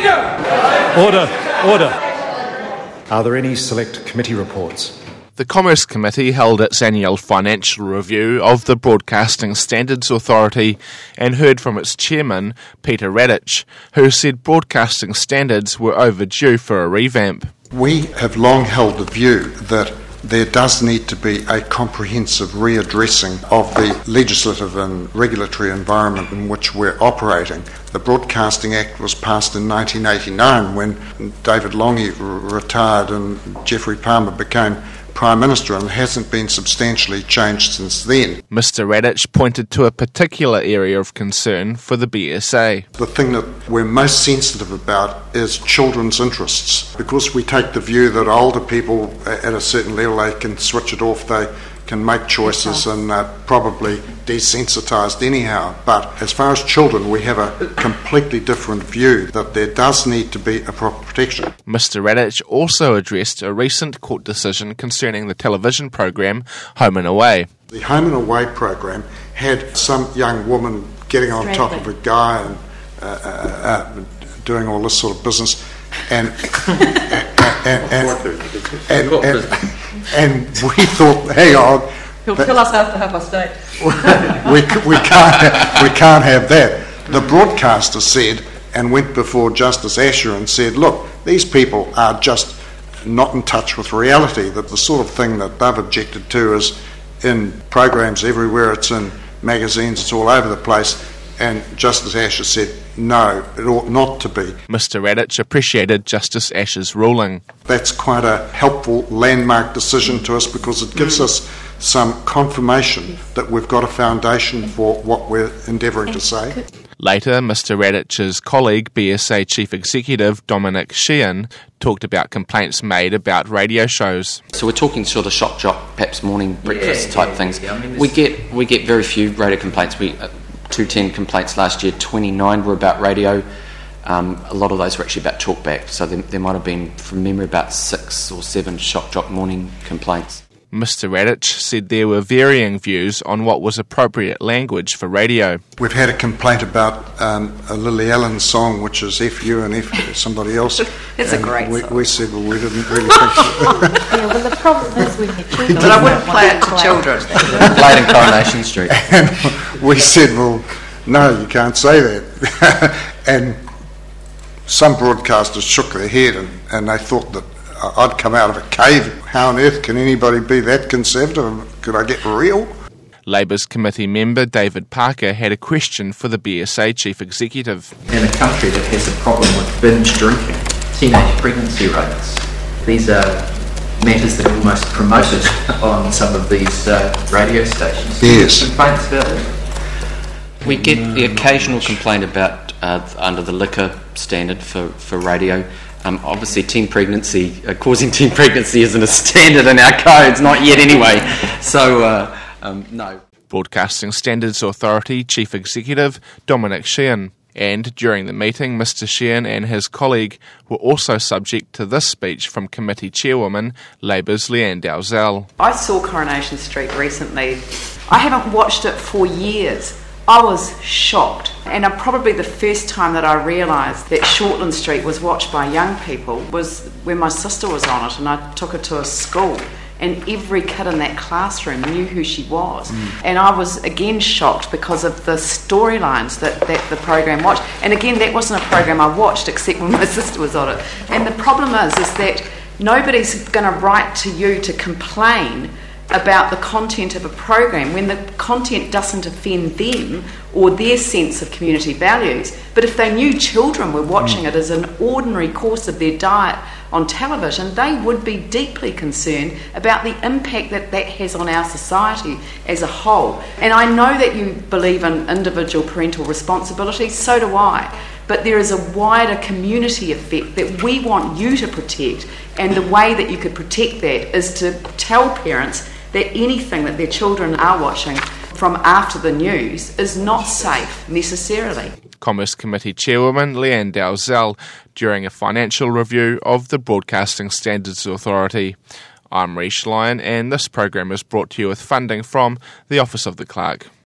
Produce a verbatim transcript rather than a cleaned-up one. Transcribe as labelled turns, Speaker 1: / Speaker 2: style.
Speaker 1: Speaker!
Speaker 2: Order, order. Are there any select committee reports?
Speaker 3: The Commerce Committee held its annual financial review of the Broadcasting Standards Authority and heard from its chairman, Peter Radich, who said broadcasting standards were overdue for a revamp.
Speaker 4: We have long held the view that there does need to be a comprehensive readdressing of the legislative and regulatory environment in which we're operating. The Broadcasting Act was passed in nineteen eighty-nine when David Lange retired and Geoffrey Palmer became Prime Minister, and hasn't been substantially changed since then.
Speaker 3: Mister Radich pointed to a particular area of concern for the B S A.
Speaker 4: The thing that we're most sensitive about is children's interests, because we take the view that older people at a certain level, they can switch it off, they can make choices and uh, probably desensitised anyhow. But as far as children, we have a completely different view, that there does need to be a proper protection.
Speaker 3: Mister Radich also addressed a recent court decision concerning the television program Home and Away.
Speaker 4: The Home and Away program had some young woman getting on top of a guy and uh, uh, uh, doing all this sort of business, and and, and, and, and, and, and we thought, hang on,
Speaker 5: he'll kill us after half past eight.
Speaker 4: we, we, can't have, we can't have that. The broadcaster said, and went before Justice Asher and said, look, these people are just not in touch with reality, that the sort of thing that they've objected to is in programs everywhere, it's in magazines, it's all over the place. And Justice Asher said, no, it ought not to be.
Speaker 3: Mister Radich appreciated Justice Asher's ruling.
Speaker 4: That's quite a helpful landmark decision to us, because it gives us some confirmation that we've got a foundation for what we're endeavouring to say.
Speaker 3: Later, Mister Radich's colleague, B S A Chief Executive Dominic Sheehan, talked about complaints made about radio shows.
Speaker 6: So we're talking sort of shock jock, perhaps morning breakfast
Speaker 7: yeah,
Speaker 6: type
Speaker 7: yeah,
Speaker 6: things.
Speaker 7: Yeah, I mean,
Speaker 6: we get we get very few radio complaints. We uh, two hundred ten complaints last year, twenty-nine were about radio. Um, a lot of those were actually about talkback. So there, there might have been, from memory, about six or seven shock jock morning complaints.
Speaker 3: Mister Radich said there were varying views on what was appropriate language for radio.
Speaker 4: We've had a complaint about um, a Lily Allen song, which is F you and F somebody else.
Speaker 5: It's
Speaker 4: and
Speaker 5: a great
Speaker 4: we,
Speaker 5: song.
Speaker 4: We said, well, we didn't really think so.
Speaker 8: Yeah, well, the problem is when your children...
Speaker 5: But I wouldn't play it to children.
Speaker 6: Played in Coronation Street.
Speaker 4: And we said, well, no, you can't say that. And some broadcasters shook their head and, and they thought that I'd come out of a cave. How on earth can anybody be that conservative? Could I get real?
Speaker 3: Labour's committee member David Parker had a question for the B S A Chief Executive.
Speaker 7: In a country that has a problem with binge drinking, teenage pregnancy rates, these are matters that are almost promoted on some of these uh, radio stations.
Speaker 4: Yes.
Speaker 7: Complaints about it?
Speaker 6: We get the occasional complaint about uh, under the liquor standard for, for radio. Um, obviously, teen pregnancy, uh, causing teen pregnancy isn't a standard in our codes, not yet anyway. So, uh, um, no.
Speaker 3: Broadcasting Standards Authority Chief Executive Dominic Sheehan. And during the meeting, Mister Sheehan and his colleague were also subject to this speech from committee chairwoman Labour's Leanne Dalzell.
Speaker 5: I saw Coronation Street recently. I haven't watched it for years. I was shocked, and uh, probably the first time that I realised that Shortland Street was watched by young people was when my sister was on it, and I took her to a school, and every kid in that classroom knew who she was. Mm. And I was again shocked because of the storylines that, that the program watched. And again, that wasn't a program I watched except when my sister was on it. And the problem is, is that nobody's going to write to you to complain about the content of a program when the content doesn't offend them or their sense of community values. But if they knew children were watching it as an ordinary course of their diet on television, they would be deeply concerned about the impact that that has on our society as a whole. And I know that you believe in individual parental responsibility, so do I. But there is a wider community effect that we want you to protect, and the way that you could protect that is to tell parents that anything that their children are watching from after the news is not safe necessarily.
Speaker 3: Commerce Committee Chairwoman Leanne Dalzell during a financial review of the Broadcasting Standards Authority. I'm Rhys Lyon, and this program is brought to you with funding from the Office of the Clerk.